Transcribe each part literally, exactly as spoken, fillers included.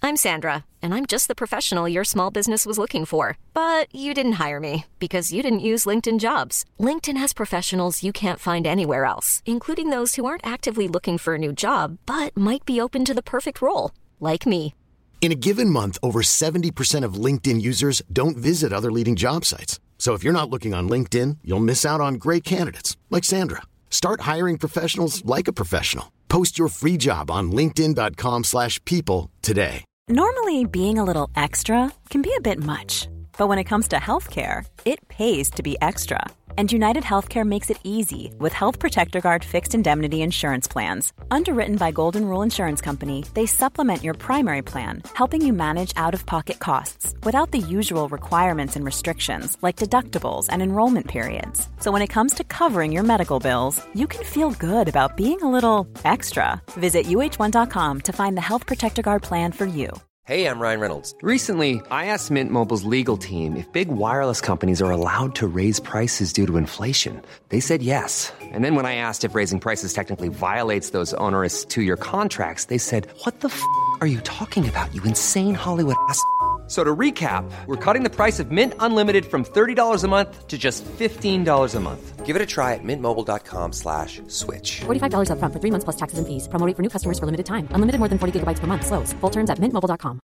I'm Sandra, and I'm just the professional your small business was looking for. But you didn't hire me because you didn't use LinkedIn Jobs. LinkedIn has professionals you can't find anywhere else, including those who aren't actively looking for a new job, but might be open to the perfect role, like me. In a given month, over seventy percent of LinkedIn users don't visit other leading job sites. So if you're not looking on LinkedIn, you'll miss out on great candidates like Sandra. Start hiring professionals like a professional. Post your free job on linkedin dot com slash people today. Normally, being a little extra can be a bit much. But when it comes to healthcare, it pays to be extra. And United Healthcare makes it easy with Health Protector Guard fixed indemnity insurance plans. Underwritten by Golden Rule Insurance Company, they supplement your primary plan, helping you manage out-of-pocket costs without the usual requirements and restrictions like deductibles and enrollment periods. So when it comes to covering your medical bills, you can feel good about being a little extra. Visit U H one dot com to find the Health Protector Guard plan for you. Hey, I'm Ryan Reynolds. Recently, I asked Mint Mobile's legal team if big wireless companies are allowed to raise prices due to inflation. They said yes. And then when I asked if raising prices technically violates those onerous two-year contracts, they said, what the f*** are you talking about, you insane Hollywood ass f- So to recap, we're cutting the price of Mint Unlimited from thirty dollars a month to just fifteen dollars a month. Give it a try at mintmobile.com slash switch. forty-five dollars up front for three months plus taxes and fees. Promo rate for new customers for limited time. Unlimited more than forty gigabytes per month. Slows full terms at mint mobile dot com.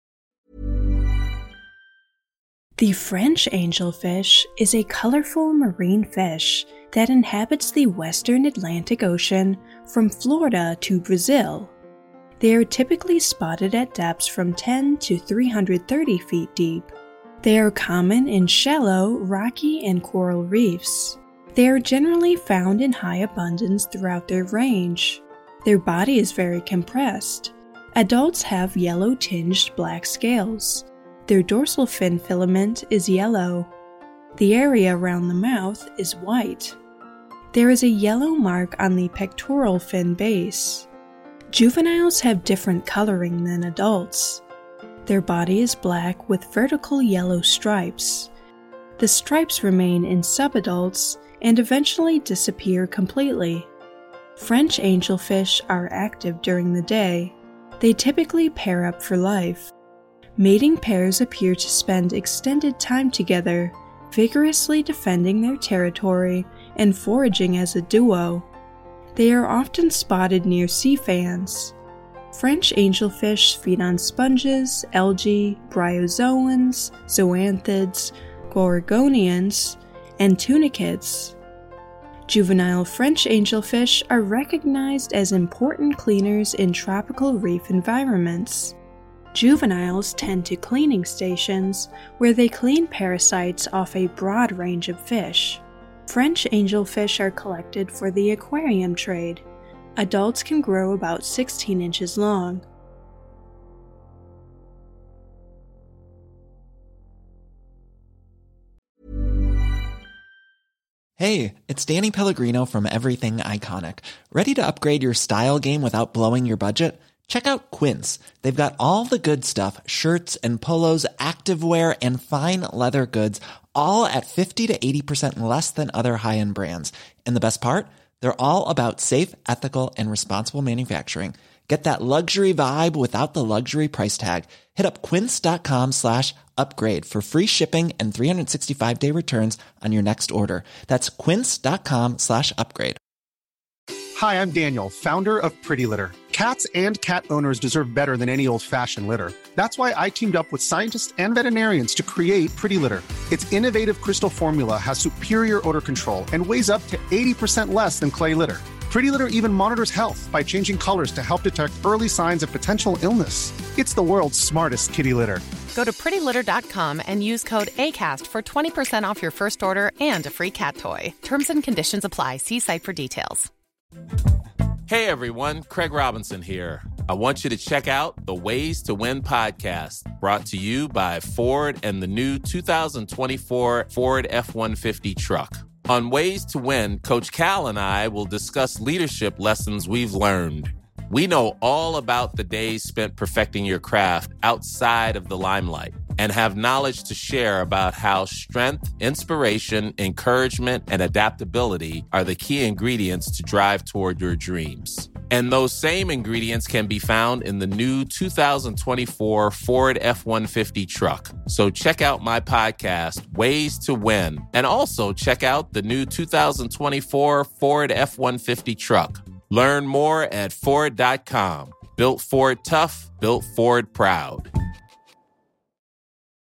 The French angelfish is a colorful marine fish that inhabits the western Atlantic Ocean from Florida to Brazil. They are typically spotted at depths from ten to three hundred thirty feet deep. They are common in shallow, rocky, and coral reefs. They are generally found in high abundance throughout their range. Their body is very compressed. Adults have yellow-tinged black scales. Their dorsal fin filament is yellow. The area around the mouth is white. There is a yellow mark on the pectoral fin base. Juveniles have different coloring than adults. Their body is black with vertical yellow stripes. The stripes remain in subadults and eventually disappear completely. French angelfish are active during the day. They typically pair up for life. Mating pairs appear to spend extended time together, vigorously defending their territory and foraging as a duo. They are often spotted near sea fans. French angelfish feed on sponges, algae, bryozoans, zoanthids, gorgonians, and tunicates. Juvenile French angelfish are recognized as important cleaners in tropical reef environments. Juveniles tend to cleaning stations where they clean parasites off a broad range of fish. French angelfish are collected for the aquarium trade. Adults can grow about sixteen inches long. Hey, it's Danny Pellegrino from Everything Iconic. Ready to upgrade your style game without blowing your budget? Check out Quince. They've got all the good stuff, shirts and polos, activewear, and fine leather goods, all at fifty to eighty percent less than other high-end brands. And the best part? They're all about safe, ethical, and responsible manufacturing. Get that luxury vibe without the luxury price tag. Hit up quince.com slash upgrade for free shipping and three sixty-five day returns on your next order. That's quince.com slash upgrade. Hi, I'm Daniel, founder of Pretty Litter. Cats and cat owners deserve better than any old-fashioned litter. That's why I teamed up with scientists and veterinarians to create Pretty Litter. Its innovative crystal formula has superior odor control and weighs up to eighty percent less than clay litter. Pretty Litter even monitors health by changing colors to help detect early signs of potential illness. It's the world's smartest kitty litter. Go to pretty litter dot com and use code ACAST for twenty percent off your first order and a free cat toy. Terms and conditions apply. See site for details. Hey everyone, Craig Robinson here. I want you to check out the Ways to Win podcast, brought to you by Ford and the new two thousand twenty-four Ford F one fifty truck. On Ways to Win, Coach Cal and I will discuss leadership lessons we've learned. We know all about the days spent perfecting your craft outside of the limelight. and have knowledge to share about how strength, inspiration, encouragement, and adaptability are the key ingredients to drive toward your dreams. And those same ingredients can be found in the new two thousand twenty-four Ford F one fifty truck. So check out my podcast, Ways to Win, and also check out the new two thousand twenty-four Ford F one fifty truck. Learn more at Ford dot com. Built Ford tough, built Ford proud.